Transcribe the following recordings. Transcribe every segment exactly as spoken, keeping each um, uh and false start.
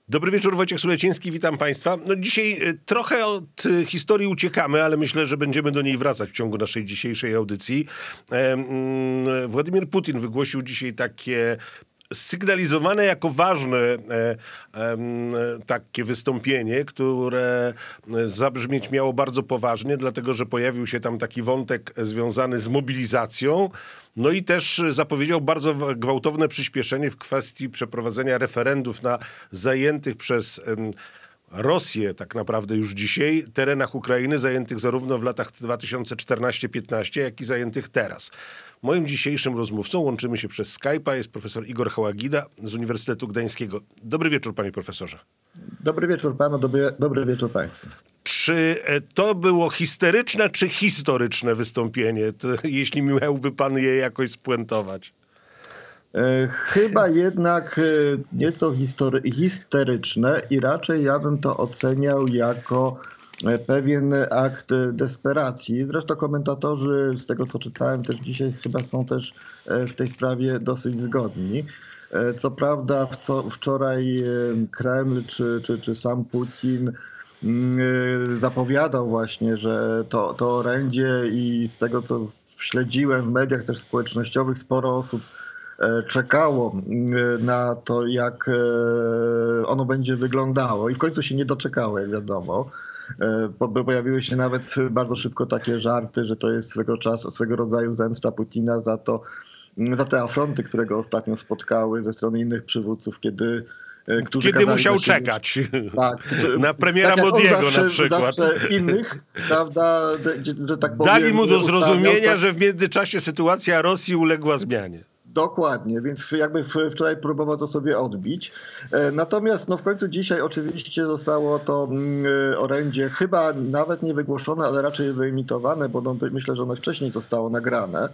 Dobry wieczór, Wojciech Suleciński, witam Państwa. No dzisiaj trochę od historii uciekamy, ale myślę, że będziemy do niej wracać w ciągu naszej dzisiejszej audycji. Władimir Putin wygłosił dzisiaj takie sygnalizowane jako ważne e, e, takie wystąpienie, które zabrzmieć miało bardzo poważnie, dlatego że pojawił się tam taki wątek związany z mobilizacją. No i też zapowiedział bardzo gwałtowne przyspieszenie w kwestii przeprowadzenia referendów na zajętych przez em, Rosję tak naprawdę już dzisiaj terenach Ukrainy, zajętych zarówno w latach dwa tysiące czternastym piętnastym, jak i zajętych teraz. Moim dzisiejszym rozmówcą, łączymy się przez Skype'a, jest profesor Igor Hałagida z Uniwersytetu Gdańskiego. Dobry wieczór, panie profesorze. Dobry wieczór panu, dobry, dobry wieczór państwu. Czy to było histeryczne czy historyczne wystąpienie, to, jeśli miałby pan je jakoś spuentować? Chyba jednak nieco history- histeryczne i raczej ja bym to oceniał jako pewien akt desperacji. Zresztą komentatorzy, z tego co czytałem też dzisiaj, chyba są też w tej sprawie dosyć zgodni. Co prawda w co, wczoraj Kreml czy, czy, czy sam Putin zapowiadał właśnie, że to, to orędzie i z tego co śledziłem w mediach też społecznościowych sporo osób czekało na to, jak ono będzie wyglądało i w końcu się nie doczekało, jak wiadomo. Pojawiły się nawet bardzo szybko takie żarty, że to jest swego czasu, swego rodzaju zemsta Putina za to, za te afronty, które go ostatnio spotkały ze strony innych przywódców, kiedy Którzy Kiedy musiał czekać tak, na premiera tak Modiego zawsze, na przykład. Zawsze innych, prawda, że tak powiem, dali mu do zrozumienia, tak, że w międzyczasie sytuacja Rosji uległa zmianie. Dokładnie, więc jakby wczoraj próbował to sobie odbić. Natomiast no w końcu dzisiaj oczywiście zostało to orędzie chyba nawet nie wygłoszone, ale raczej wyemitowane, bo no, myślę, że ono wcześniej zostało nagrane.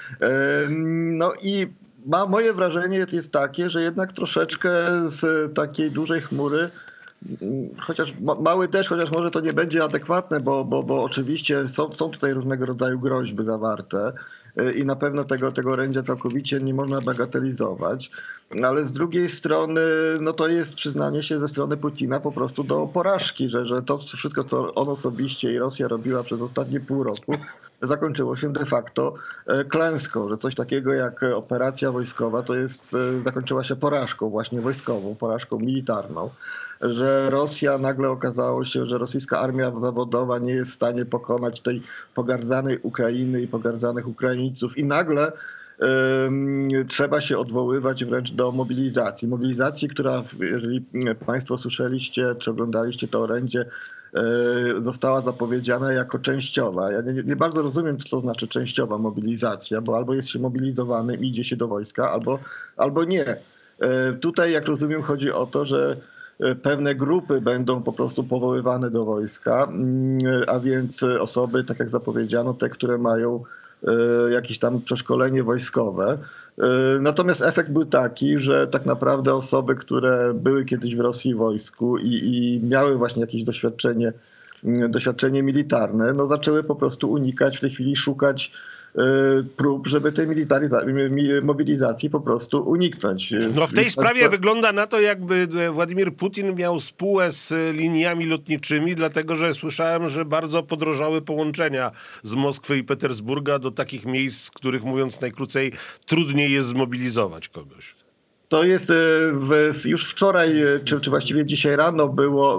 No i ma, moje wrażenie jest takie, że jednak troszeczkę z takiej dużej chmury, chociaż mały deszcz, chociaż może to nie będzie adekwatne, bo, bo, bo oczywiście są, są tutaj różnego rodzaju groźby zawarte i na pewno tego, tego orędzia całkowicie nie można bagatelizować. Ale z drugiej strony no to jest przyznanie się ze strony Putina po prostu do porażki, że, że to wszystko, co on osobiście i Rosja robiła przez ostatnie pół roku, zakończyło się de facto klęską, że coś takiego jak operacja wojskowa to jest, zakończyła się porażką właśnie wojskową, porażką militarną, że Rosja nagle okazało się, że rosyjska armia zawodowa nie jest w stanie pokonać tej pogardzanej Ukrainy i pogardzanych Ukraińców i nagle um, trzeba się odwoływać wręcz do mobilizacji. Mobilizacji, która, jeżeli państwo słyszeliście czy oglądaliście to orędzie, została zapowiedziana jako częściowa. Ja nie, nie bardzo rozumiem, co to znaczy częściowa mobilizacja, bo albo jest się mobilizowanym i idzie się do wojska, albo, albo nie. Tutaj, jak rozumiem, chodzi o to, że pewne grupy będą po prostu powoływane do wojska, a więc osoby, tak jak zapowiedziano, te, które mają jakieś tam przeszkolenie wojskowe. Natomiast efekt był taki, że tak naprawdę osoby, które były kiedyś w Rosji wojsku i, i miały właśnie jakieś doświadczenie, doświadczenie militarne, no zaczęły po prostu unikać, w tej chwili szukać prób, żeby tej mobilizacji po prostu uniknąć. No w tej sprawie wygląda na to, jakby Władimir Putin miał spółę z liniami lotniczymi, dlatego że słyszałem, że bardzo podrożały połączenia z Moskwy i Petersburga do takich miejsc, z których, mówiąc najkrócej, trudniej jest zmobilizować kogoś. To jest w, już wczoraj, czy, czy właściwie dzisiaj rano było,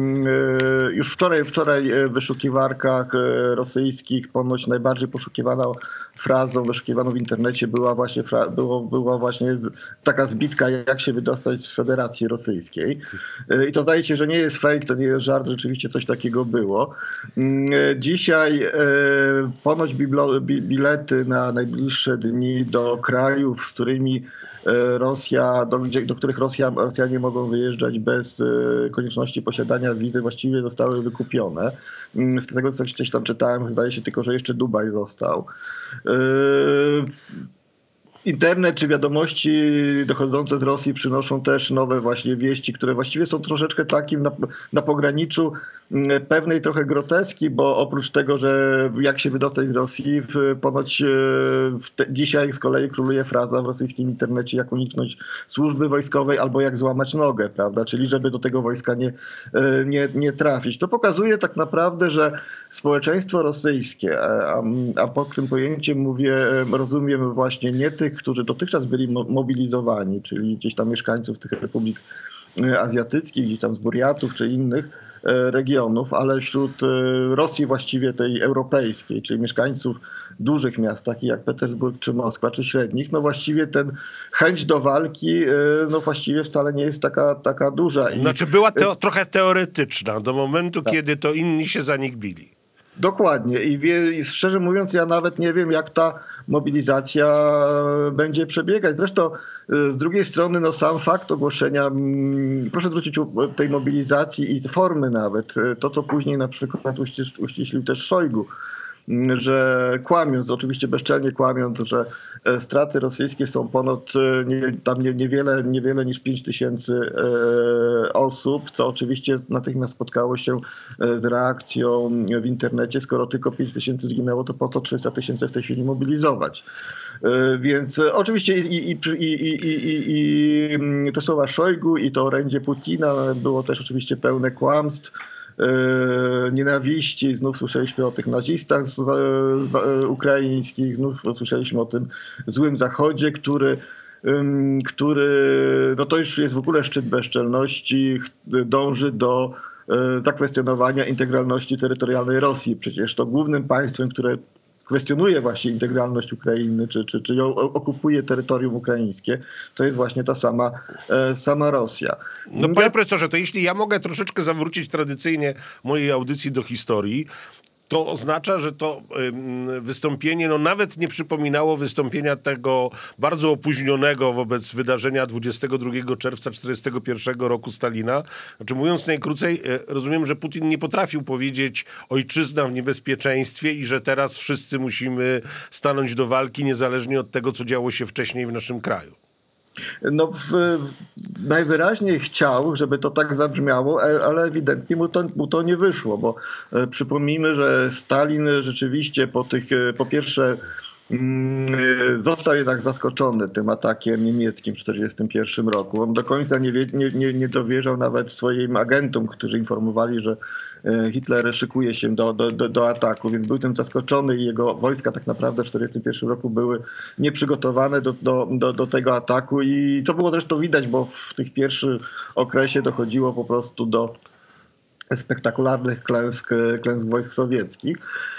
już wczoraj, wczoraj w wyszukiwarkach rosyjskich ponoć najbardziej poszukiwaną frazą, wyszukiwaną w internecie była właśnie, było, była właśnie taka zbitka, jak się wydostać z Federacji Rosyjskiej. I to zdaje się, że nie jest fake, to nie jest żart, rzeczywiście coś takiego było. Dzisiaj ponoć bilety na najbliższe dni do krajów, z którymi Rosja, do, do których Rosja, Rosjanie mogą wyjeżdżać bez konieczności posiadania wizy, właściwie zostały wykupione. Z tego, co gdzieś tam czytałem, zdaje się tylko, że jeszcze Dubaj został. Internet czy wiadomości dochodzące z Rosji przynoszą też nowe właśnie wieści, które właściwie są troszeczkę takim na, na pograniczu pewnej trochę groteski, bo oprócz tego, że jak się wydostać z Rosji, w, ponoć w te, dzisiaj z kolei króluje fraza w rosyjskim internecie, jak uniknąć służby wojskowej albo jak złamać nogę, prawda? Czyli żeby do tego wojska nie, nie, nie trafić. To pokazuje tak naprawdę, że społeczeństwo rosyjskie, a, a pod tym pojęciem mówię, rozumiem właśnie nie tych, którzy dotychczas byli mobilizowani, czyli gdzieś tam mieszkańców tych republik azjatyckich, gdzieś tam z Burjatów czy innych regionów, ale wśród Rosji właściwie tej europejskiej, czyli mieszkańców dużych miast, takich jak Petersburg czy Moskwa, czy średnich, no właściwie ten chęć do walki no właściwie wcale nie jest taka, taka duża. I... Znaczy była to trochę teoretyczna do momentu, tak. kiedy to inni się za nich bili. Dokładnie. I, wie, I szczerze mówiąc, ja nawet nie wiem, jak ta mobilizacja będzie przebiegać. Zresztą z drugiej strony no, sam fakt ogłoszenia, proszę zwrócić uwagę tej mobilizacji i formy nawet, to co później na przykład uściślił też Szojgu, że kłamiąc, oczywiście bezczelnie kłamiąc, że straty rosyjskie są ponad nie, tam nie, niewiele, niewiele niż pięć tysięcy osób, co oczywiście natychmiast spotkało się z reakcją w internecie. Skoro tylko pięć tysięcy zginęło, to po co trzysta tysięcy w tej chwili mobilizować? Więc oczywiście i, i, i, i, i, i te słowa Szojgu i to orędzie Putina było też oczywiście pełne kłamstw, nienawiści. Znów słyszeliśmy o tych nazistach z, z, ukraińskich, znów słyszeliśmy o tym złym Zachodzie, który, który no to już jest w ogóle szczyt bezczelności, dąży do zakwestionowania integralności terytorialnej Rosji. Przecież to głównym państwem, które kwestionuje właśnie integralność Ukrainy, czy, czy, czy ją okupuje terytorium ukraińskie, to jest właśnie ta sama, e, sama Rosja. No panie profesorze, to jeśli ja mogę troszeczkę zawrócić tradycyjnie mojej audycji do historii, to oznacza, że to wystąpienie no nawet nie przypominało wystąpienia tego bardzo opóźnionego wobec wydarzenia dwudziestego drugiego czerwca tysiąc dziewięćset czterdziestego pierwszego roku Stalina. Znaczy mówiąc najkrócej, rozumiem, że Putin nie potrafił powiedzieć ojczyzna w niebezpieczeństwie i że teraz wszyscy musimy stanąć do walki niezależnie od tego, co działo się wcześniej w naszym kraju. No w, najwyraźniej chciał, żeby to tak zabrzmiało, ale ewidentnie mu to, mu to nie wyszło, bo e, przypomnijmy, że Stalin rzeczywiście po tych, po pierwsze mm, został jednak zaskoczony tym atakiem niemieckim w tysiąc dziewięćset czterdziestym pierwszym roku. On do końca nie, wie, nie, nie, nie dowierzał nawet swoim agentom, którzy informowali, że Hitler szykuje się do, do, do, do ataku, więc był tym zaskoczony i jego wojska tak naprawdę w tysiąc dziewięćset czterdziestym pierwszym roku były nieprzygotowane do, do, do, do tego ataku i to było zresztą widać, bo w tych pierwszym okresie dochodziło po prostu do spektakularnych klęsk, klęsk wojsk sowieckich.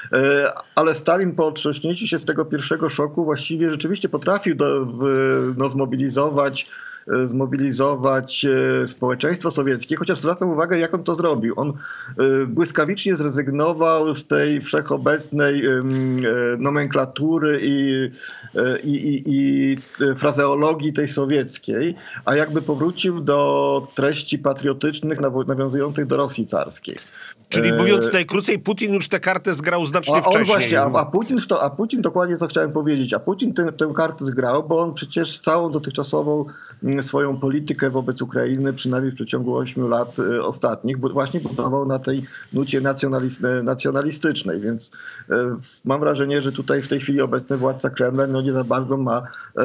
Ale Stalin po otrząśnięciu się z tego pierwszego szoku właściwie rzeczywiście potrafił do, no, zmobilizować zmobilizować społeczeństwo sowieckie, chociaż zwracam uwagę, jak on to zrobił. On błyskawicznie zrezygnował z tej wszechobecnej nomenklatury i, i, i, i frazeologii tej sowieckiej, a jakby powrócił do treści patriotycznych nawiązujących do Rosji carskiej. Czyli mówiąc najkrócej, Putin już tę kartę zgrał znacznie a wcześniej. Właśnie, a, a, Putin, a Putin, dokładnie to chciałem powiedzieć, a Putin tę, tę kartę zgrał, bo on przecież całą dotychczasową swoją politykę wobec Ukrainy, przynajmniej w przeciągu ośmiu lat ostatnich, właśnie budował na tej nucie nacjonalistycznej, więc mam wrażenie, że tutaj w tej chwili obecny władca Kremla no nie za bardzo ma,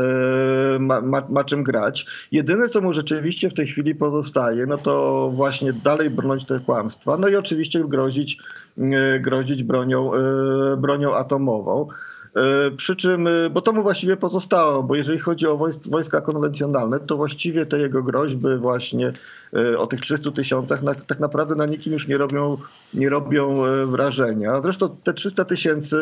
ma, ma, ma czym grać. Jedyne, co mu rzeczywiście w tej chwili pozostaje, no to właśnie dalej bronić te kłamstwa, no i oczywiście grozić, grozić bronią, bronią atomową. Przy czym, bo to mu właściwie pozostało, bo jeżeli chodzi o wojska konwencjonalne, to właściwie te jego groźby właśnie o tych trzystu tysiącach na, tak naprawdę na nikim już nie robią, nie robią wrażenia. Zresztą te trzysta tysięcy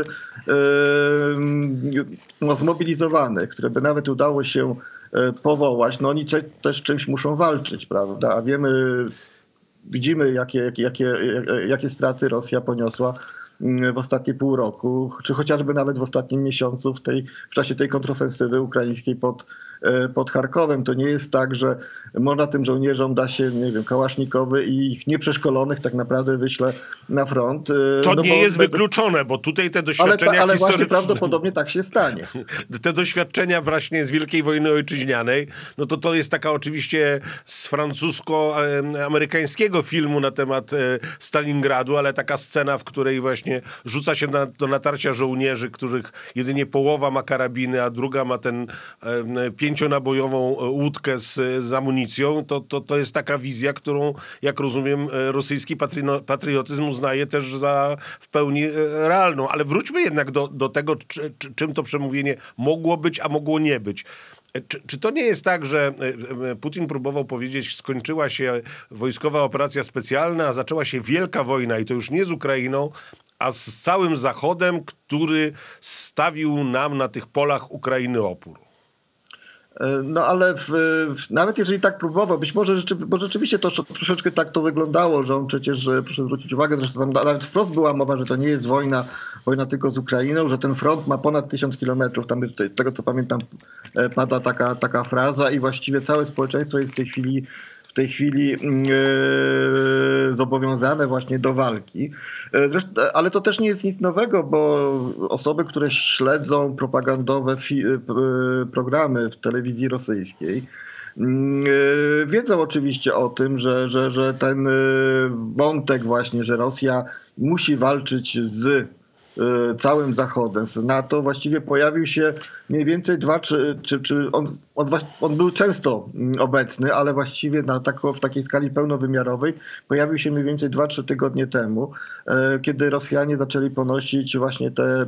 no, zmobilizowanych, które by nawet udało się powołać, no oni też czymś muszą walczyć, prawda? A wiemy, widzimy jakie, jakie, jakie straty Rosja poniosła w ostatnie pół roku, czy chociażby nawet w ostatnim miesiącu w, tej, w czasie tej kontrofensywy ukraińskiej pod, pod Charkowem. To nie jest tak, że można tym żołnierzom da się, nie wiem, kałasznikowy i ich nieprzeszkolonych tak naprawdę wyśle na front. To no nie bo, jest wykluczone, bo tutaj te doświadczenia ale, ale historyczne... właśnie prawdopodobnie tak się stanie. Te doświadczenia właśnie z Wielkiej Wojny Ojczyźnianej, no to to jest taka oczywiście z francusko-amerykańskiego filmu na temat Stalingradu, ale taka scena, w której właśnie rzuca się na, do natarcia żołnierzy, których jedynie połowa ma karabiny, a druga ma ten e, pięcionabojową łódkę z, z amunicją, to, to, to jest taka wizja, którą, jak rozumiem, rosyjski patrino, patriotyzm uznaje też za w pełni realną. Ale wróćmy jednak do, do tego, czy, czy, czym to przemówienie mogło być, a mogło nie być. Czy, czy to nie jest tak, że Putin próbował powiedzieć, skończyła się wojskowa operacja specjalna, a zaczęła się wielka wojna i to już nie z Ukrainą, a z całym Zachodem, który stawił nam na tych polach Ukrainy opór? No ale w, w, nawet jeżeli tak próbował, być może rzeczy, bo rzeczywiście to troszeczkę tak to wyglądało, że on przecież, proszę zwrócić uwagę, zresztą tam nawet wprost była mowa, że to nie jest wojna, wojna tylko z Ukrainą, że ten front ma ponad tysiąc kilometrów, tam z tego co pamiętam pada taka, taka fraza i właściwie całe społeczeństwo jest w tej chwili w tej chwili yy, zobowiązane właśnie do walki. Zresztą, ale to też nie jest nic nowego, bo osoby, które śledzą propagandowe fi, yy, programy w telewizji rosyjskiej, yy, wiedzą oczywiście o tym, że, że, że ten wątek właśnie, że Rosja musi walczyć z całym Zachodem, z NATO, właściwie pojawił się mniej więcej dwa, czy, czy, czy on, on, on był często obecny, ale właściwie na tako, w takiej skali pełnowymiarowej pojawił się mniej więcej dwa, trzy tygodnie temu, kiedy Rosjanie zaczęli ponosić właśnie te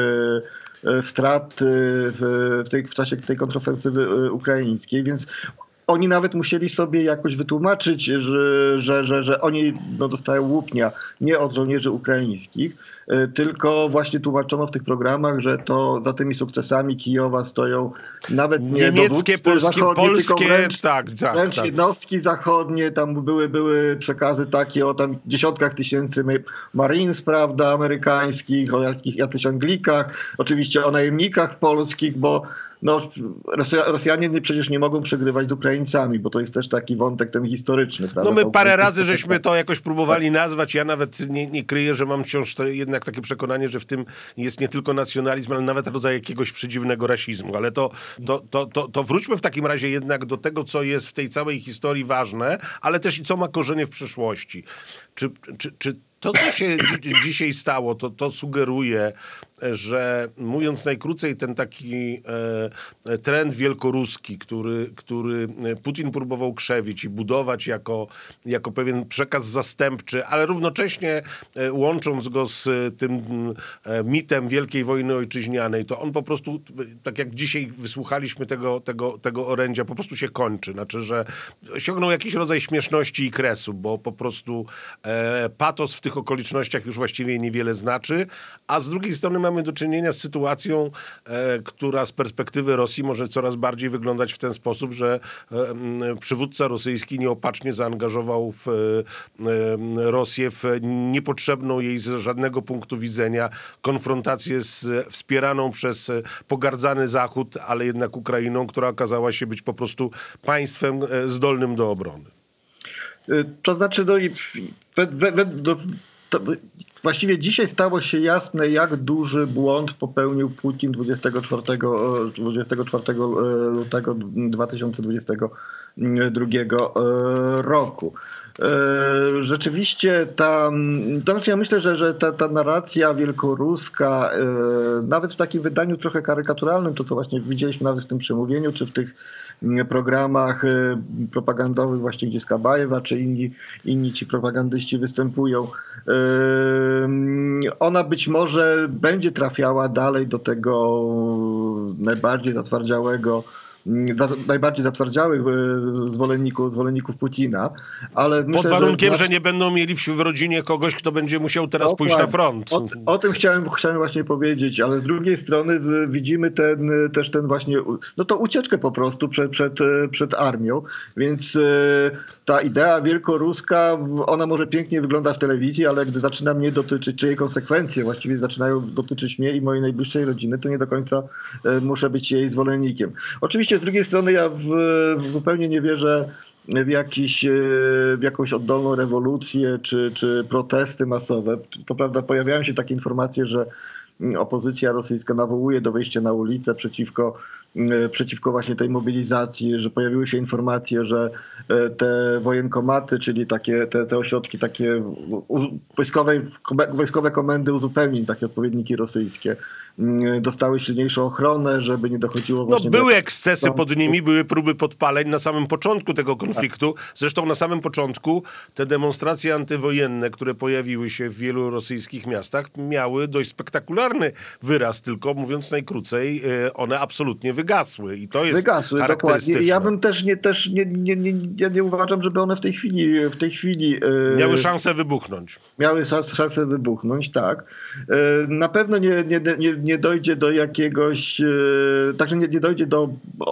straty w, w, tej, w czasie tej kontrofensywy ukraińskiej, więc oni nawet musieli sobie jakoś wytłumaczyć, że, że, że, że oni no, dostają łupnia nie od żołnierzy ukraińskich, tylko właśnie tłumaczono w tych programach, że to za tymi sukcesami Kijowa stoją nawet nie niemieckie, polskie, zachodnie, polskie, tylko wręcz, tak, tak, wręcz tak. jednostki zachodnie, tam były, były przekazy takie o tam dziesiątkach tysięcy Marines, prawda, amerykańskich, o jakich, jakichś Anglikach, oczywiście o najemnikach polskich, bo no, Rosjanie przecież nie mogą przegrywać z Ukraińcami, bo to jest też taki wątek ten historyczny. Prawda? No my parę razy żeśmy to jakoś próbowali nazwać. Ja nawet nie, nie kryję, że mam wciąż to jednak takie przekonanie, że w tym jest nie tylko nacjonalizm, ale nawet rodzaj jakiegoś przedziwnego rasizmu. Ale to, to, to, to, to wróćmy w takim razie jednak do tego, co jest w tej całej historii ważne, ale też i co ma korzenie w przeszłości. Czy, czy, czy to, co się dzi- dzisiaj stało, to, to sugeruje, że mówiąc najkrócej, ten taki e, trend wielkoruski, który, który Putin próbował krzewić i budować jako, jako pewien przekaz zastępczy, ale równocześnie e, łącząc go z tym e, mitem Wielkiej Wojny Ojczyźnianej, to on po prostu, tak jak dzisiaj wysłuchaliśmy tego, tego, tego orędzia, po prostu się kończy. Znaczy, że osiągnął jakiś rodzaj śmieszności i kresu, bo po prostu e, patos w tych okolicznościach już właściwie niewiele znaczy, a z drugiej strony mamy do czynienia z sytuacją, e, która z perspektywy Rosji może coraz bardziej wyglądać w ten sposób, że e, m, przywódca rosyjski nieopatrznie zaangażował w, e, Rosję w niepotrzebną jej z żadnego punktu widzenia konfrontację z wspieraną przez pogardzany Zachód, ale jednak Ukrainą, która okazała się być po prostu państwem e, zdolnym do obrony. To znaczy, no i we, we, we, do, to właściwie dzisiaj stało się jasne, jak duży błąd popełnił Putin dwudziestego czwartego lutego dwa tysiące dwudziestego drugiego roku. Rzeczywiście ta, to znaczy ja myślę, że, że ta, ta narracja wielkoruska, nawet w takim wydaniu trochę karykaturalnym, to co właśnie widzieliśmy nawet w tym przemówieniu, czy w tych programach propagandowych właśnie, gdzie Skabajewa czy inni, inni ci propagandyści występują. Ona być może będzie trafiała dalej do tego najbardziej zatwardziałego najbardziej zatwardziałych zwolenników, zwolenników Putina, ale pod myślę, warunkiem, że, że, że nie będą mieli w, w rodzinie kogoś, kto będzie musiał teraz o, pójść na front. O, o tym chciałem, chciałem właśnie powiedzieć, ale z drugiej strony z, widzimy ten, też ten właśnie, no to ucieczkę po prostu przed, przed, przed armią, więc ta idea wielkoruska, ona może pięknie wygląda w telewizji, ale gdy zaczyna mnie dotyczyć, czy jej konsekwencje właściwie zaczynają dotyczyć mnie i mojej najbliższej rodziny, to nie do końca muszę być jej zwolennikiem. Oczywiście oczywiście z drugiej strony ja w, w zupełnie nie wierzę w, jakiś, w jakąś oddolną rewolucję czy, czy protesty masowe. To prawda, pojawiają się takie informacje, że opozycja rosyjska nawołuje do wyjścia na ulicę przeciwko, przeciwko właśnie tej mobilizacji, że pojawiły się informacje, że te wojenkomaty, czyli takie, te, te ośrodki takie wojskowe, wojskowe komendy uzupełnień, takie odpowiedniki rosyjskie, dostały silniejszą ochronę, żeby nie dochodziło właśnie... No były do... ekscesy pod nimi, były próby podpaleń na samym początku tego konfliktu. Zresztą na samym początku te demonstracje antywojenne, które pojawiły się w wielu rosyjskich miastach, miały dość spektakularny wyraz, tylko mówiąc najkrócej, one absolutnie wygasły i to jest wygasły, charakterystyczne. Dokładnie. Ja bym też nie, też nie, nie, nie, ja nie uważam, żeby one w tej chwili... W tej chwili miały szansę wybuchnąć. Miały szansę wybuchnąć, tak. Na pewno nie, nie, nie, nie dojdzie do jakiegoś... Także nie, nie dojdzie do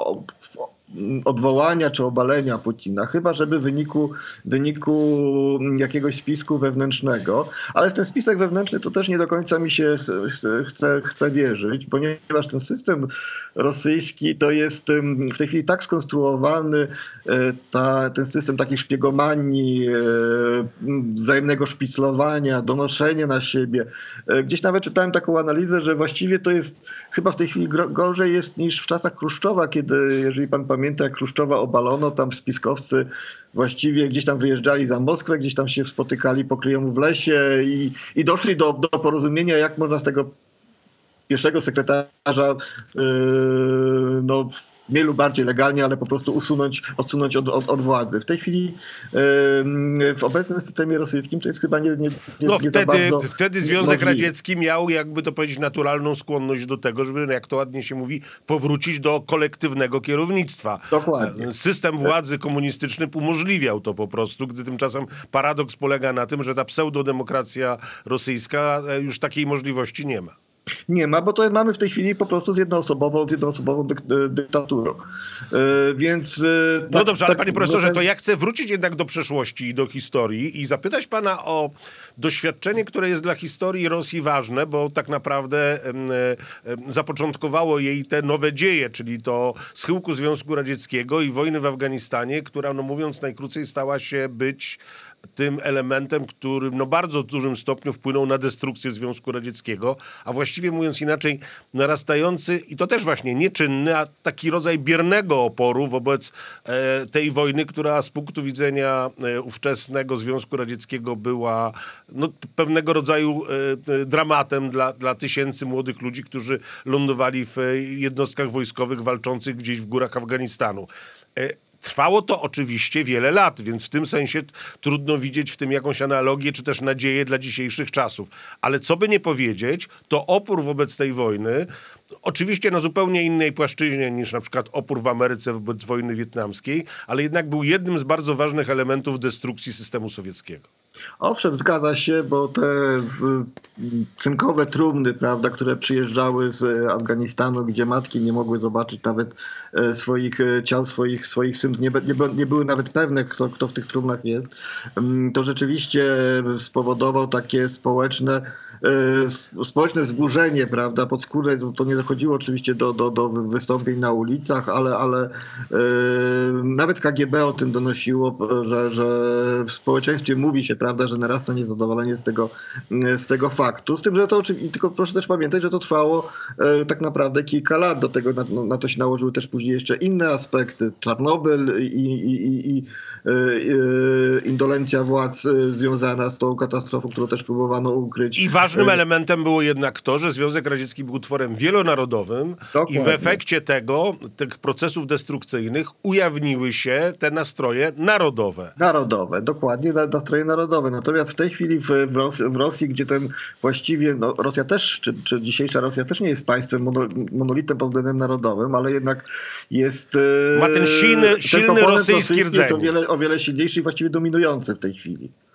odwołania czy obalenia Putina, chyba żeby w wyniku, w wyniku jakiegoś spisku wewnętrznego. Ale w ten spisek wewnętrzny to też nie do końca mi się chce, chce, chce wierzyć, ponieważ ten system rosyjski to jest w tej chwili tak skonstruowany, ta, ten system takiej szpiegomanii, wzajemnego szpiclowania, donoszenia na siebie. Gdzieś nawet czytałem taką analizę, że właściwie to jest chyba w tej chwili gorzej jest niż w czasach Chruszczowa, kiedy, jeżeli pan pamięta, jak Chruszczowa obalono, tam spiskowcy właściwie gdzieś tam wyjeżdżali za Moskwę, gdzieś tam się spotykali po kryjomu w lesie i, i doszli do, do porozumienia, jak można z tego pierwszego sekretarza yy, no, mniej lub bardziej legalnie, ale po prostu usunąć, odsunąć od, od, od władzy. W tej chwili yy, w obecnym systemie rosyjskim to jest chyba nie, nie, nie, no nie wtedy, bardzo wtedy Związek możliwe. Radziecki miał, jakby to powiedzieć, naturalną skłonność do tego, żeby, jak to ładnie się mówi, powrócić do kolektywnego kierownictwa. Dokładnie. System władzy komunistyczny umożliwiał to po prostu, gdy tymczasem paradoks polega na tym, że ta pseudodemokracja rosyjska już takiej możliwości nie ma. Nie ma, bo to mamy w tej chwili po prostu z jednoosobową, z jednoosobową dyk dyktaturą. Yy, więc... Yy, no tak, dobrze, ale tak, panie profesorze, ten... to ja chcę wrócić jednak do przeszłości i do historii i zapytać pana o doświadczenie, które jest dla historii Rosji ważne, bo tak naprawdę yy, yy, zapoczątkowało jej te nowe dzieje, czyli to schyłku Związku Radzieckiego i wojny w Afganistanie, która, no mówiąc najkrócej, stała się być tym elementem, który no bardzo w dużym stopniu wpłynął na destrukcję Związku Radzieckiego, a właściwie mówiąc inaczej, narastający, i to też właśnie nieczynny, a taki rodzaj biernego oporu wobec e, tej wojny, która z punktu widzenia e, ówczesnego Związku Radzieckiego była no, pewnego rodzaju e, dramatem dla, dla tysięcy młodych ludzi, którzy lądowali w jednostkach wojskowych walczących gdzieś w górach Afganistanu. E, Trwało to oczywiście wiele lat, więc w tym sensie trudno widzieć w tym jakąś analogię czy też nadzieję dla dzisiejszych czasów. Ale co by nie powiedzieć, to opór wobec tej wojny, oczywiście na zupełnie innej płaszczyźnie niż na przykład opór w Ameryce wobec wojny wietnamskiej, ale jednak był jednym z bardzo ważnych elementów destrukcji systemu sowieckiego. Owszem, zgadza się, bo te cynkowe trumny, prawda, które przyjeżdżały z Afganistanu, gdzie matki nie mogły zobaczyć nawet swoich ciał, swoich, swoich synów, nie, nie, nie były nawet pewne, kto, kto w tych trumnach jest, to rzeczywiście spowodował takie społeczne społeczne wzburzenie, prawda, podskórne. To nie dochodziło oczywiście do, do, do wystąpień na ulicach, ale, ale yy, nawet K G B o tym donosiło, że, że w społeczeństwie mówi się, prawda, że narasta niezadowolenie z tego, z tego faktu. Z tym, że to oczywiście, tylko proszę też pamiętać, że to trwało yy, tak naprawdę kilka lat. Do tego na, na to się nałożyły też później jeszcze inne aspekty. Czarnobyl i, i, i, i yy, indolencja władz związana z tą katastrofą, którą też próbowano ukryć. I ważnym elementem było jednak to, że Związek Radziecki był utworem wielonarodowym. Dokładnie. I w efekcie tego, tych procesów destrukcyjnych ujawniły się te nastroje narodowe. Narodowe, dokładnie, nastroje narodowe. Natomiast w tej chwili w, w, Rosji, w Rosji, gdzie ten właściwie, no Rosja też, czy, czy dzisiejsza Rosja też nie jest państwem mono, monolitem pod względem narodowym, ale jednak jest... Ma ten silny, ten silny rosyjski rdzeń. Jest o wiele, o wiele silniejszy i właściwie dominujący w tej chwili.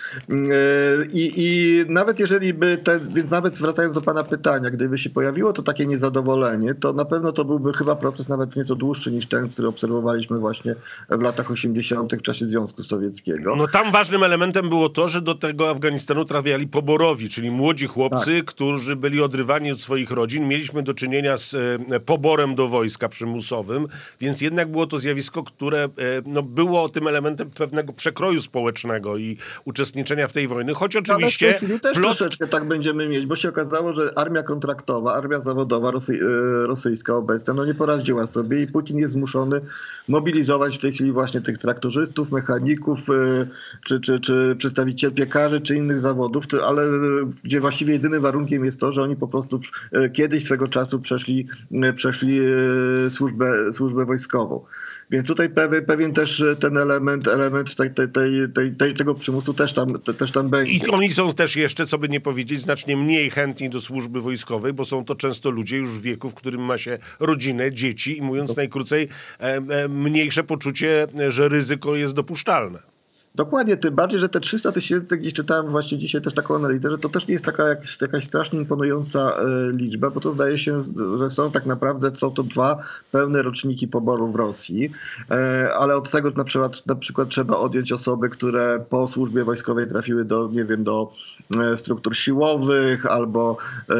I, i nawet jeżeli by, te, więc nawet wracając do pana pytania, gdyby się pojawiło to takie niezadowolenie, to na pewno to byłby chyba proces nawet nieco dłuższy niż ten, który obserwowaliśmy właśnie w latach osiemdziesiątych w czasie Związku Sowieckiego. No tam ważnym elementem było to, że do tego Afganistanu trafiali poborowi, czyli młodzi chłopcy, tak. którzy byli odrywani od swoich rodzin. Mieliśmy do czynienia z e, poborem do wojska przymusowym, więc jednak było to zjawisko, które e, no, było tym elementem pewnego przekroju społecznego i uczestniczenia w tej wojnie, choć oczywiście... Ale w tej chwili też plot... troszeczkę tak będziemy mieć, bo się okazało, że armia kontraktowa, armia zawodowa rosy, rosyjska obecna, no nie poradziła sobie i Putin jest zmuszony mobilizować w tej chwili właśnie tych traktorzystów, mechaników, czy, czy, czy przedstawicieli piekarzy, czy innych zawodów, ale gdzie właściwie jedynym warunkiem jest to, że oni po prostu kiedyś swego czasu przeszli, przeszli służbę, służbę wojskową. Więc tutaj pewien, pewien też ten element, element tej, tej, tej, tej, tego przymusu też tam, też tam będzie. I oni są też jeszcze, co by nie powiedzieć, znacznie mniej chętni do służby wojskowej, bo są to często ludzie już w wieku, w którym ma się rodzinę, dzieci i mówiąc najkrócej, e, e, mniejsze poczucie, że ryzyko jest dopuszczalne. Dokładnie, tym bardziej, że te trzysta tysięcy, gdzieś czytałem właśnie dzisiaj też taką analizę, że to też nie jest taka jakaś, jakaś strasznie imponująca y, liczba, bo to zdaje się, że są tak naprawdę, są to dwa pełne roczniki poboru w Rosji, y, ale od tego na przykład, na przykład trzeba odjąć osoby, które po służbie wojskowej trafiły do, nie wiem, do y, struktur siłowych albo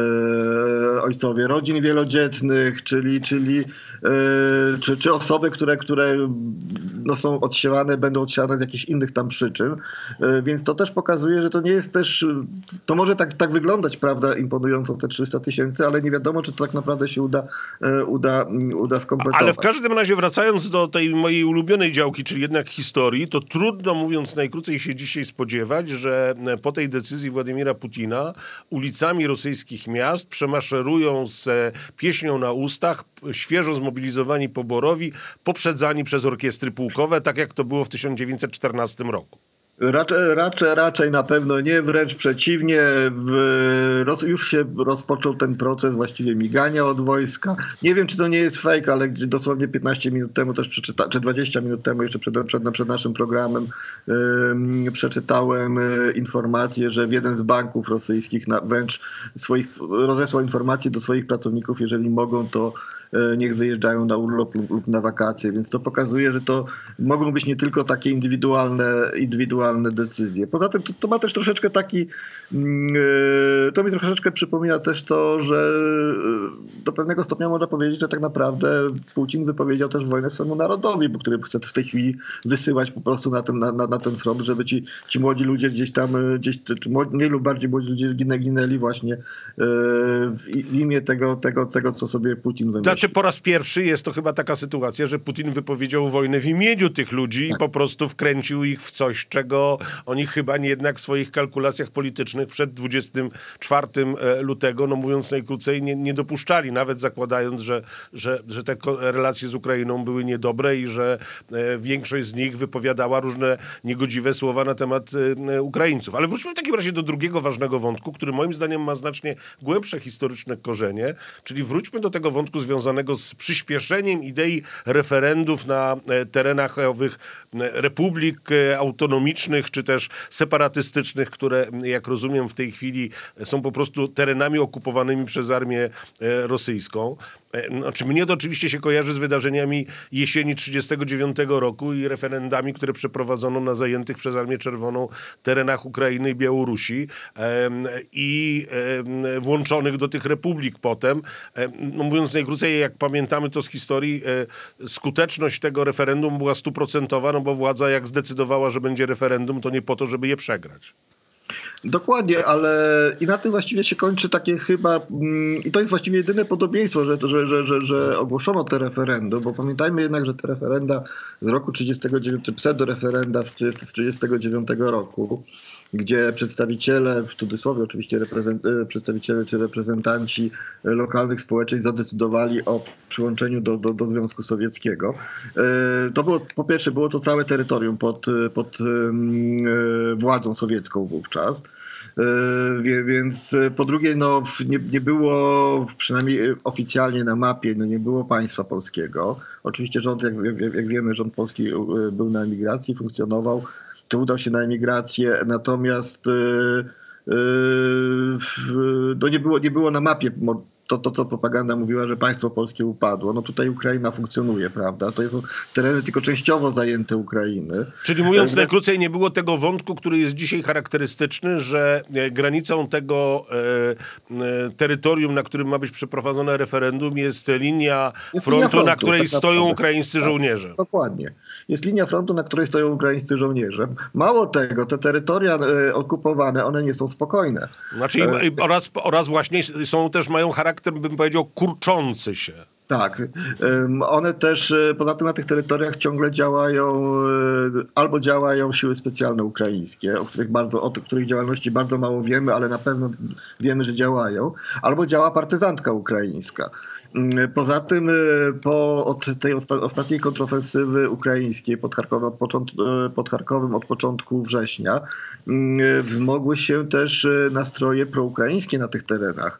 y, ojcowie rodzin wielodzietnych, czyli, czyli y, czy, czy osoby, które, które no, są odsiewane, będą odsiewane z jakichś innych tam przyczyn, więc to też pokazuje, że to nie jest też, to może tak, tak wyglądać, prawda, imponująco te trzysta tysięcy, ale nie wiadomo, czy to tak naprawdę się uda, uda, uda skompletować. Ale w każdym razie wracając do tej mojej ulubionej działki, czyli jednak historii, to trudno, mówiąc najkrócej, się dzisiaj spodziewać, że po tej decyzji Władimira Putina ulicami rosyjskich miast przemaszerują z pieśnią na ustach świeżo zmobilizowani poborowi, poprzedzani przez orkiestry pułkowe, tak jak to było w tysiąc dziewięćset czternastym roku. Raczej, raczej, raczej na pewno nie, wręcz przeciwnie. W, roz, już się rozpoczął ten proces właściwie migania od wojska. Nie wiem, czy to nie jest fake, ale dosłownie piętnaście minut temu też przeczyta, czy dwadzieścia minut temu jeszcze przed, przed, przed naszym programem yy, przeczytałem yy, informację, że w jeden z banków rosyjskich na, wręcz swoich, rozesłał informacje do swoich pracowników, jeżeli mogą, to niech wyjeżdżają na urlop lub, lub na wakacje, więc to pokazuje, że to mogą być nie tylko takie indywidualne, indywidualne decyzje. Poza tym to, to ma też troszeczkę taki, yy, to mi troszeczkę przypomina też to, że do pewnego stopnia można powiedzieć, że tak naprawdę Putin wypowiedział też wojnę swemu narodowi, bo który chce w tej chwili wysyłać po prostu na ten, na, na ten front, żeby ci, ci młodzi ludzie gdzieś tam, gdzieś, czy mniej lub bardziej młodzi ludzie ginęli właśnie yy, w imię tego, tego, tego, co sobie Putin wymyślił. Znaczy po raz pierwszy jest to chyba taka sytuacja, że Putin wypowiedział wojnę w imieniu tych ludzi tak. i po prostu wkręcił ich w coś, czego oni chyba nie jednak w swoich kalkulacjach politycznych przed dwudziestego czwartego lutego, no mówiąc najkrócej, nie, nie dopuszczali, nawet zakładając, że, że, że te relacje z Ukrainą były niedobre i że e, większość z nich wypowiadała różne niegodziwe słowa na temat e, Ukraińców. Ale wróćmy w takim razie do drugiego ważnego wątku, który moim zdaniem ma znacznie głębsze historyczne korzenie, czyli wróćmy do tego wątku związanego z przyspieszeniem idei referendów na terenach owych republik autonomicznych czy też separatystycznych, które, jak rozumiem, w tej chwili są po prostu terenami okupowanymi przez armię rosyjską. Znaczy, mnie to oczywiście się kojarzy z wydarzeniami jesieni trzydziestego dziewiątego roku i referendami, które przeprowadzono na zajętych przez Armię Czerwoną terenach Ukrainy i Białorusi i włączonych do tych republik potem. No, mówiąc najkrócej, jak pamiętamy to z historii, skuteczność tego referendum była stuprocentowa, no bo władza jak zdecydowała, że będzie referendum, to nie po to, żeby je przegrać. Dokładnie, ale i na tym właściwie się kończy takie chyba, i to jest właściwie jedyne podobieństwo, że, że, że, że, że ogłoszono te referendum, bo pamiętajmy jednak, że te referenda z roku trzydziestego dziewiątego, pseudoreferenda z trzydziestego dziewiątego roku, gdzie przedstawiciele, w cudzysłowie oczywiście reprezent, przedstawiciele czy reprezentanci lokalnych społeczeństw zadecydowali o przyłączeniu do, do, do Związku Sowieckiego. To było, po pierwsze, było to całe terytorium pod, pod władzą sowiecką wówczas. Więc po drugie, no, nie, nie było, przynajmniej oficjalnie na mapie, no, nie było państwa polskiego. Oczywiście rząd, jak, jak, jak wiemy, rząd polski był na emigracji, funkcjonował czy udał się na emigrację, natomiast no nie było, nie było na mapie to, to, co propaganda mówiła, że państwo polskie upadło. No tutaj Ukraina funkcjonuje, prawda? To są tereny tylko częściowo zajęte Ukrainy. Czyli mówiąc najkrócej, nie było tego wątku, który jest dzisiaj charakterystyczny, że granicą tego e, terytorium, na którym ma być przeprowadzone referendum, jest linia jest frontu, linia frontu, na której tak stoją naprawdę. ukraińscy Tak, żołnierze. Dokładnie. Jest linia frontu, na której stoją ukraińscy żołnierze. Mało tego, te terytoria e, okupowane, one nie są spokojne. Znaczy, e, oraz, oraz właśnie są też, mają charakter, bym powiedział, kurczący się. Tak. One też, poza tym na tych terytoriach ciągle działają, albo działają siły specjalne ukraińskie, o których, bardzo, o których działalności bardzo mało wiemy, ale na pewno wiemy, że działają, albo działa partyzantka ukraińska. Poza tym po, od tej osta ostatniej kontrofensywy ukraińskiej pod Charkowem od, początku, pod Charkowem od początku września wzmogły się też nastroje proukraińskie na tych terenach.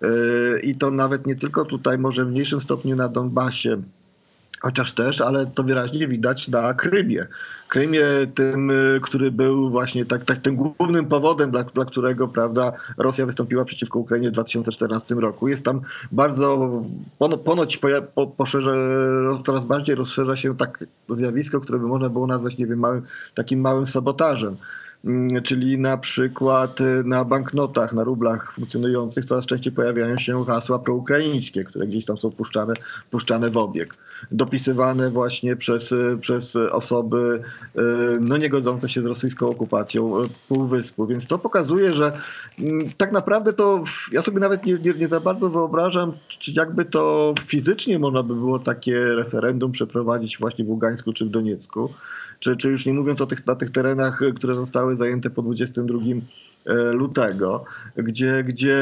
I to nawet nie tylko tutaj, może w mniejszym stopniu na Donbasie, chociaż też, ale to wyraźnie widać na Krymie. Krymie, tym, który był właśnie tak, tak tym głównym powodem, dla, dla którego, prawda, Rosja wystąpiła przeciwko Ukrainie w dwa tysiące czternastym roku. Jest tam bardzo, ponoć po, poszerza, coraz bardziej rozszerza się tak zjawisko, które by można było nazwać, nie wiem, małym, takim małym sabotażem. Czyli na przykład na banknotach, na rublach funkcjonujących coraz częściej pojawiają się hasła proukraińskie, które gdzieś tam są puszczane, puszczane w obieg. Dopisywane właśnie przez, przez osoby no, niegodzące się z rosyjską okupacją Półwyspu. Więc to pokazuje, że tak naprawdę to ja sobie nawet nie, nie, nie za bardzo wyobrażam, jakby to fizycznie można by było takie referendum przeprowadzić właśnie w Ługańsku czy w Doniecku. Czy, czy już nie mówiąc o tych, na tych terenach, które zostały zajęte po dwudziestego drugiego lutego, gdzie, gdzie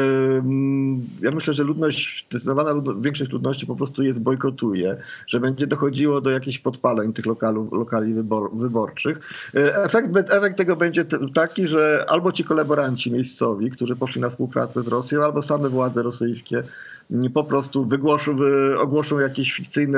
ja myślę, że ludność, zdecydowana ludność, większość ludności po prostu je zbojkotuje, że będzie dochodziło do jakichś podpaleń tych lokalu, lokali wybor, wyborczych. Efekt, efekt tego będzie taki, że albo ci kolaboranci miejscowi, którzy poszli na współpracę z Rosją, albo same władze rosyjskie po prostu wygłoszą, wy, ogłoszą jakieś fikcyjne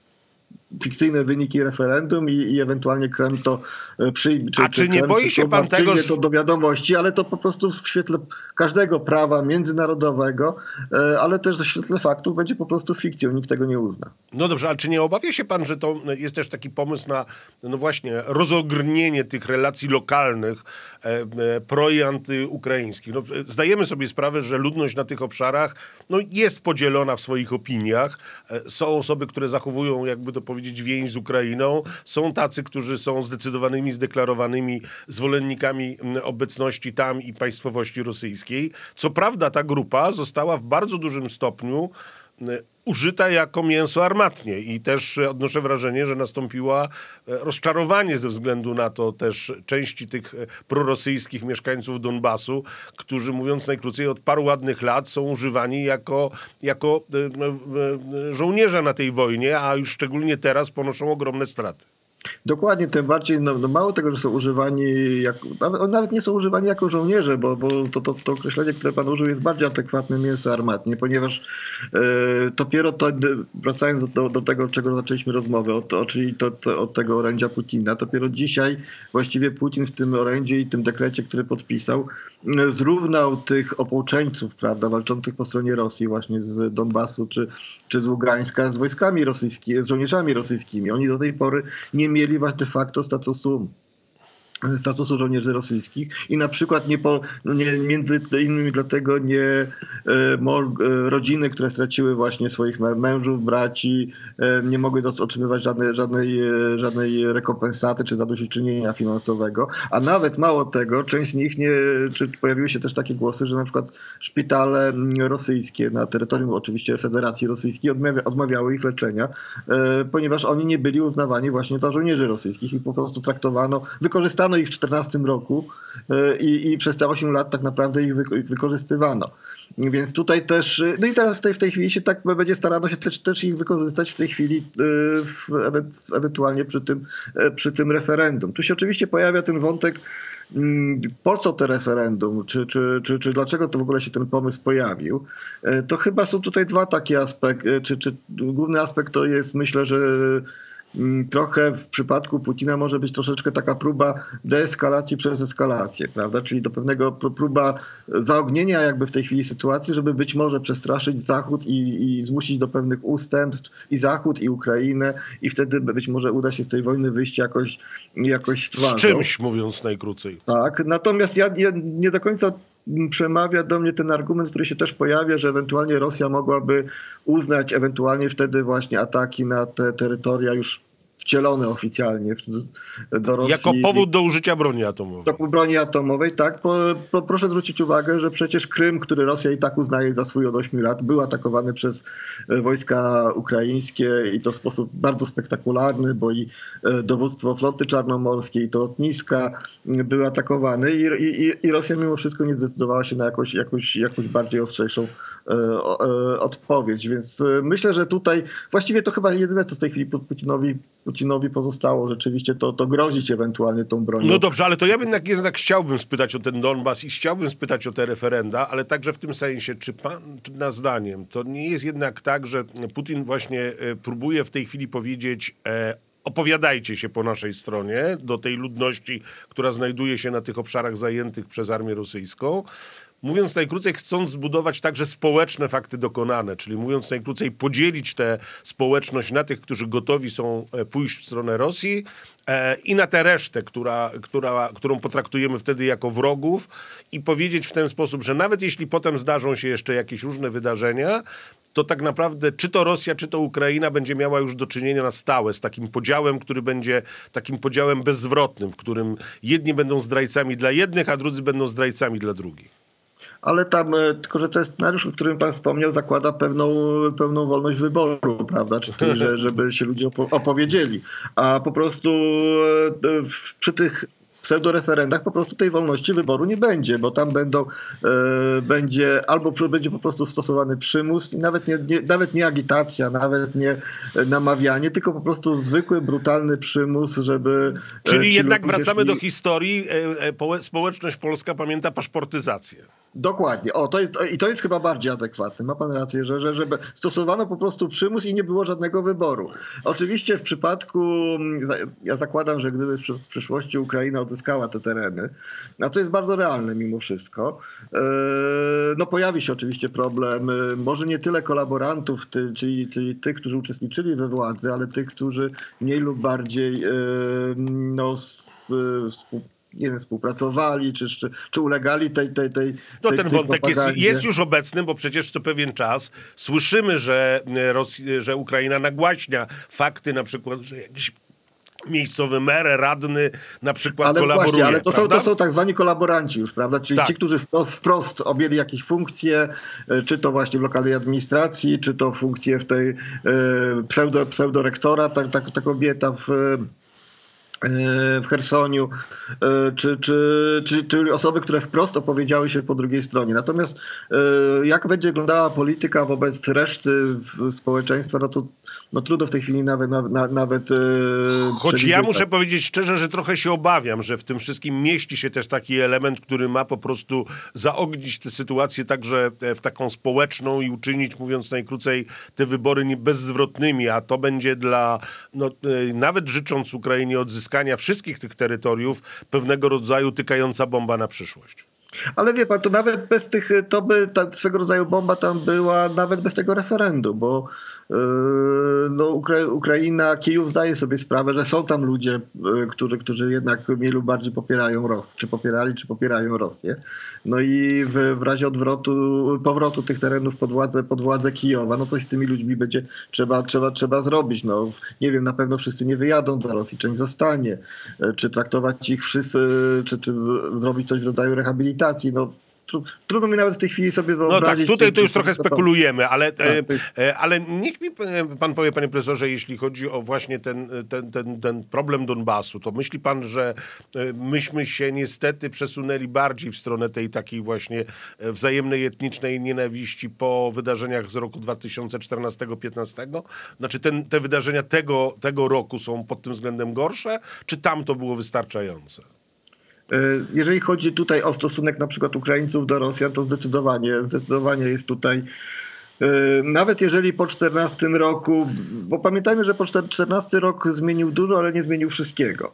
fikcyjne wyniki referendum i, i ewentualnie Kreml to przyjmie. Czy, A czy, czy nie boi się pan tego, że... to do wiadomości, ale to po prostu w świetle każdego prawa międzynarodowego, ale też w świetle faktów będzie po prostu fikcją, nikt tego nie uzna. No dobrze, ale czy nie obawia się pan, że to jest też taki pomysł na, no właśnie, rozogrnienie tych relacji lokalnych e, e, pro- i antyukraińskich? No, zdajemy sobie sprawę, że ludność na tych obszarach no, jest podzielona w swoich opiniach. E, są osoby, które zachowują, jakby to powiedzieć, więź z Ukrainą. Są tacy, którzy są zdecydowanymi, zdeklarowanymi zwolennikami obecności tam i państwowości rosyjskiej. Co prawda ta grupa została w bardzo dużym stopniu użyta jako mięso armatnie i też odnoszę wrażenie, że nastąpiło rozczarowanie ze względu na to też części tych prorosyjskich mieszkańców Donbasu, którzy, mówiąc najkrócej, od paru ładnych lat są używani jako, jako żołnierze na tej wojnie, a już szczególnie teraz ponoszą ogromne straty. Dokładnie, tym bardziej, no, no mało tego, że są używani, jak, nawet, nawet nie są używani jako żołnierze, bo, bo to, to, to określenie, które pan użył, jest bardziej adekwatne mięso armatnie, ponieważ e, dopiero to, wracając do, do tego, od czego zaczęliśmy rozmowę, od, czyli to, to, od tego orędzia Putina, dopiero dzisiaj właściwie Putin w tym orędzie i tym dekrecie, który podpisał, zrównał tych opłuczeńców, prawda, walczących po stronie Rosji właśnie z Donbasu czy, czy z Ługańska z wojskami rosyjskimi, z żołnierzami rosyjskimi. Oni do tej pory nie mieli de facto statusu statusu żołnierzy rosyjskich i na przykład nie, po, no nie między innymi dlatego nie e, mo, e, rodziny, które straciły właśnie swoich mężów, braci, e, nie mogły do, otrzymywać żadnej, żadnej, e, żadnej rekompensaty czy zadośćuczynienia finansowego, a nawet mało tego, część z nich nie, czy pojawiły się też takie głosy, że na przykład szpitale rosyjskie na terytorium oczywiście Federacji Rosyjskiej odmawia, odmawiały ich leczenia, e, ponieważ oni nie byli uznawani właśnie za żołnierzy rosyjskich i po prostu traktowano, wykorzystano ich w czternastym roku i, i przez te osiem lat tak naprawdę ich wykorzystywano. Więc tutaj też, no i teraz w tej, w tej chwili się tak będzie starano się też, też ich wykorzystać w tej chwili w, w, ewentualnie przy tym, przy tym referendum. Tu się oczywiście pojawia ten wątek, po co to referendum, czy, czy, czy, czy dlaczego to w ogóle się ten pomysł pojawił. To chyba są tutaj dwa takie aspekty, czy, czy główny aspekt to jest, myślę, że trochę w przypadku Putina może być troszeczkę taka próba deeskalacji przez eskalację, prawda? Czyli do pewnego próba zaognienia jakby w tej chwili sytuacji, żeby być może przestraszyć Zachód i, i zmusić do pewnych ustępstw i Zachód, i Ukrainę, i wtedy być może uda się z tej wojny wyjść jakoś, jakoś z twarzą. Z czymś, mówiąc najkrócej. Tak, natomiast ja, ja nie do końca przemawia do mnie ten argument, który się też pojawia, że ewentualnie Rosja mogłaby uznać ewentualnie wtedy właśnie ataki na te terytoria już wcielone oficjalnie do Rosji. Jako powód do użycia broni atomowej. Do broni atomowej, tak. Po, po, proszę zwrócić uwagę, że przecież Krym, który Rosja i tak uznaje za swój od ośmiu lat, był atakowany przez wojska ukraińskie i to w sposób bardzo spektakularny, bo i dowództwo floty czarnomorskiej, i to lotniska były atakowane i, i, i Rosja mimo wszystko nie zdecydowała się na jakąś, jakąś, jakąś bardziej ostrzejszą odpowiedź, więc myślę, że tutaj właściwie to chyba jedyne, co w tej chwili Putinowi, Putinowi pozostało rzeczywiście, to, to grozić ewentualnie tą bronią. No dobrze, ale to ja jednak, jednak chciałbym spytać o ten Donbas i chciałbym spytać o te referenda, ale także w tym sensie, czy pana zdaniem to nie jest jednak tak, że Putin właśnie próbuje w tej chwili powiedzieć e, opowiadajcie się po naszej stronie do tej ludności, która znajduje się na tych obszarach zajętych przez armię rosyjską, mówiąc najkrócej, chcąc zbudować także społeczne fakty dokonane, czyli mówiąc najkrócej, podzielić tę społeczność na tych, którzy gotowi są pójść w stronę Rosji e, i na tę resztę, która, która, którą potraktujemy wtedy jako wrogów i powiedzieć w ten sposób, że nawet jeśli potem zdarzą się jeszcze jakieś różne wydarzenia, to tak naprawdę czy to Rosja, czy to Ukraina będzie miała już do czynienia na stałe z takim podziałem, który będzie takim podziałem bezzwrotnym, w którym jedni będą zdrajcami dla jednych, a drudzy będą zdrajcami dla drugich. Ale tam, tylko że ten scenariusz, o którym pan wspomniał, zakłada pewną, pewną wolność wyboru, prawda? Czyli, że, żeby się ludzie opo- opowiedzieli. A po prostu w, przy tych pseudoreferendach po prostu tej wolności wyboru nie będzie, bo tam będą, e, będzie albo będzie po prostu stosowany przymus i nawet nie, nie, nawet nie agitacja, nawet nie namawianie, tylko po prostu zwykły, brutalny przymus, żeby... Czyli jednak wracamy szli... do historii, e, e, społeczność polska pamięta paszportyzację. Dokładnie. O, to jest, i to jest chyba bardziej adekwatne. Ma pan rację, że, że żeby stosowano po prostu przymus i nie było żadnego wyboru. Oczywiście w przypadku, ja zakładam, że gdyby w przyszłości Ukraina odzyskała te tereny, a co jest bardzo realne mimo wszystko, no pojawi się oczywiście problem, może nie tyle kolaborantów, czyli, czyli tych, którzy uczestniczyli we władzy, ale tych, którzy mniej lub bardziej no, współpracują, nie wiem, współpracowali, czy, czy, czy ulegali tej tej tej No tej, ten tej wątek jest, jest już obecny, bo przecież co pewien czas słyszymy, że, Rosji, że Ukraina nagłaśnia fakty, na przykład, że jakiś miejscowy mer, radny na przykład ale kolaboruje. Właśnie, ale to są, to są tak zwani kolaboranci już, prawda? Czyli tak. Ci, którzy wprost, wprost objęli jakieś funkcje, czy to właśnie w lokalnej administracji, czy to funkcje w tej pseudo, pseudorektora, ta, ta, ta kobieta w w Chersoniu, czy, czy, czy, czy osoby, które wprost opowiedziały się po drugiej stronie. Natomiast jak będzie wyglądała polityka wobec reszty społeczeństwa, no to no trudno w tej chwili nawet... nawet, nawet Choć ja muszę powiedzieć szczerze, że trochę się obawiam, że w tym wszystkim mieści się też taki element, który ma po prostu zaognić tę sytuację także w taką społeczną i uczynić, mówiąc najkrócej, te wybory nie bezzwrotnymi, a to będzie dla, no, nawet życząc Ukrainie odzyskania wszystkich tych terytoriów, pewnego rodzaju tykająca bomba na przyszłość. Ale wie pan, to nawet bez tych, to by ta swego rodzaju bomba tam była nawet bez tego referendum, bo no, Ukra- Ukraina, Kijów zdaje sobie sprawę, że są tam ludzie, którzy, którzy jednak mniej lub bardziej popierają Rosję, czy popierali, czy popierają Rosję. No i w, w razie odwrotu, powrotu tych terenów pod władzę, pod władzę Kijowa, no coś z tymi ludźmi będzie trzeba, trzeba, trzeba zrobić. No, nie wiem, na pewno wszyscy nie wyjadą do Rosji, część zostanie, czy traktować ich wszyscy, czy, czy zrobić coś w rodzaju rehabilitacji. No, trudno mi nawet w tej chwili sobie wyobrazić... No tak, tutaj to już trochę spekulujemy, ale, e, ale niech mi pan powie, panie profesorze, jeśli chodzi o właśnie ten, ten, ten, ten problem Donbasu, to myśli pan, że myśmy się niestety przesunęli bardziej w stronę tej takiej właśnie wzajemnej etnicznej nienawiści po wydarzeniach z roku dwa tysiące czternastego piętnastego? Znaczy ten, te wydarzenia tego, tego roku są pod tym względem gorsze, czy tam to było wystarczające? Jeżeli chodzi tutaj o stosunek na przykład Ukraińców do Rosjan, to zdecydowanie, zdecydowanie jest tutaj Nawet jeżeli po czternastym roku, bo pamiętajmy, że po czternastym rok zmienił dużo, ale nie zmienił wszystkiego.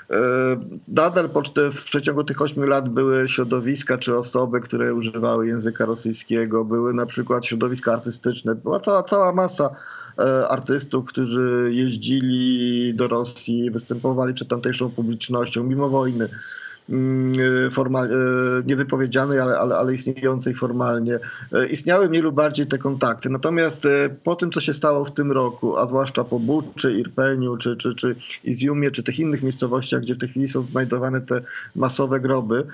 Nadal w przeciągu tych ośmiu lat były środowiska czy osoby, które używały języka rosyjskiego, były na przykład środowiska artystyczne, była cała, cała masa artystów, którzy jeździli do Rosji, występowali przed tamtejszą publicznością mimo wojny. Formal, niewypowiedzianej, ale, ale, ale istniejącej formalnie. Istniały mniej lub bardziej te kontakty. Natomiast po tym, co się stało w tym roku, a zwłaszcza po Buczy, Irpeniu, czy, czy, czy Izjumie, czy tych innych miejscowościach, gdzie w tej chwili są znajdowane te masowe groby,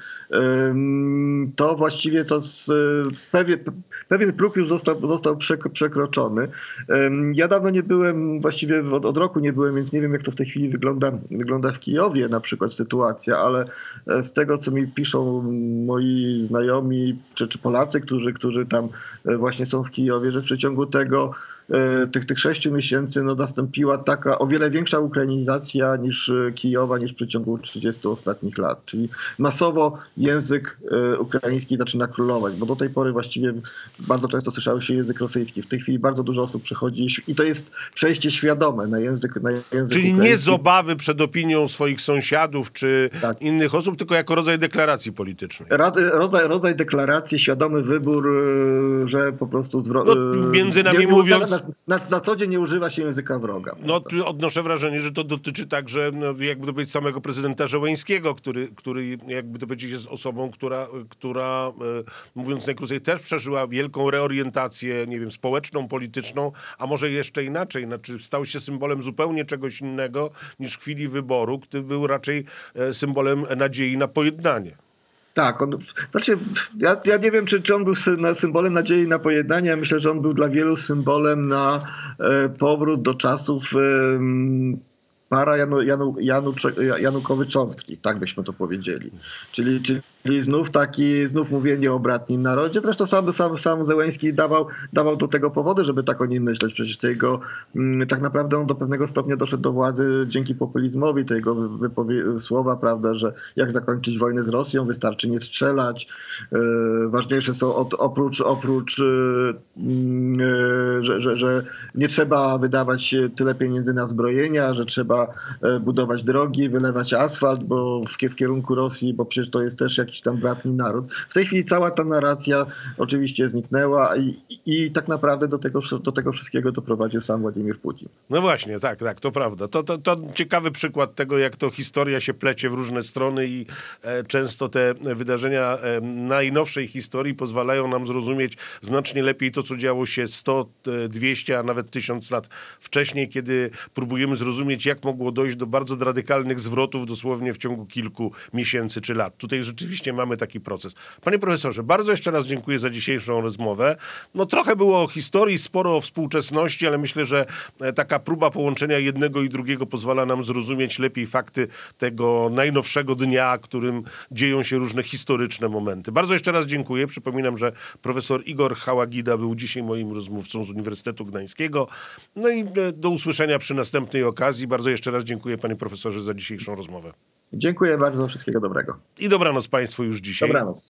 to właściwie to z, pewien, pewien próg już został, został przekroczony. Ja dawno nie byłem, właściwie od, od roku nie byłem, więc nie wiem, jak to w tej chwili wygląda, wygląda w Kijowie na przykład sytuacja, ale z tego, co mi piszą moi znajomi, czy, czy Polacy, którzy, którzy tam właśnie są w Kijowie, że w przeciągu tego Tych, tych sześciu miesięcy no, nastąpiła taka o wiele większa ukrainizacja niż Kijowa niż w przeciągu trzydziestu ostatnich lat. Czyli masowo język ukraiński zaczyna królować, bo do tej pory właściwie bardzo często słyszały się język rosyjski. W tej chwili bardzo dużo osób przechodzi i to jest przejście świadome na język, na język Czyli ukraiński. nie z obawy przed opinią swoich sąsiadów czy tak. innych osób, tylko jako rodzaj deklaracji politycznej. Rodzaj, rodzaj deklaracji, świadomy wybór, że po prostu... Zwro- no, między nami nie, mówiąc... Na, na, na co dzień nie używa się języka wroga. No tu odnoszę wrażenie, że to dotyczy także, no, jakby to powiedzieć, samego prezydenta Żeleńskiego, który, który jakby to powiedzieć jest osobą, która, która e, mówiąc najkrócej, też przeżyła wielką reorientację, nie wiem, społeczną, polityczną, a może jeszcze inaczej, znaczy stał się symbolem zupełnie czegoś innego niż w chwili wyboru, który był raczej e, symbolem nadziei na pojednanie. Tak, on, znaczy ja, ja nie wiem, czy, czy on był symbolem nadziei na pojednanie, ja myślę, że on był dla wielu symbolem na e, powrót do czasów e, para Janu, Janu, Janu, Janukowycząckich, tak byśmy to powiedzieli. Czyli, czyli znów taki, znów mówienie o bratnim narodzie. Zresztą sam, sam, sam Zełenski dawał, dawał do tego powody, żeby tak o nim myśleć. Przecież to jego, tak naprawdę on do pewnego stopnia doszedł do władzy dzięki populizmowi, to jego wypowie- słowa, prawda, że jak zakończyć wojnę z Rosją, wystarczy nie strzelać. Ważniejsze są od, oprócz, oprócz że, że, że nie trzeba wydawać tyle pieniędzy na zbrojenia, że trzeba budować drogi, wylewać asfalt, bo w, w kierunku Rosji, bo przecież to jest też jakiś tam bratni naród. W tej chwili cała ta narracja oczywiście zniknęła i, i tak naprawdę do tego, do tego wszystkiego doprowadził sam Władimir Putin. No właśnie, tak, tak, to prawda. To, to, to ciekawy przykład tego, jak to historia się plecie w różne strony i e, często te wydarzenia e, najnowszej historii pozwalają nam zrozumieć znacznie lepiej to, co działo się sto, dwieście, a nawet tysiąc lat wcześniej, kiedy próbujemy zrozumieć, jak mogło dojść do bardzo radykalnych zwrotów dosłownie w ciągu kilku miesięcy czy lat. Tutaj rzeczywiście mamy taki proces. Panie profesorze, bardzo jeszcze raz dziękuję za dzisiejszą rozmowę. No trochę było o historii, sporo o współczesności, ale myślę, że taka próba połączenia jednego i drugiego pozwala nam zrozumieć lepiej fakty tego najnowszego dnia, którym dzieją się różne historyczne momenty. Bardzo jeszcze raz dziękuję. Przypominam, że profesor Igor Hałagida był dzisiaj moim rozmówcą z Uniwersytetu Gdańskiego. No i do usłyszenia przy następnej okazji. Bardzo jeszcze raz dziękuję, panie profesorze, za dzisiejszą rozmowę. Dziękuję bardzo, wszystkiego dobrego. I dobranoc państwu już dzisiaj. Dobranoc.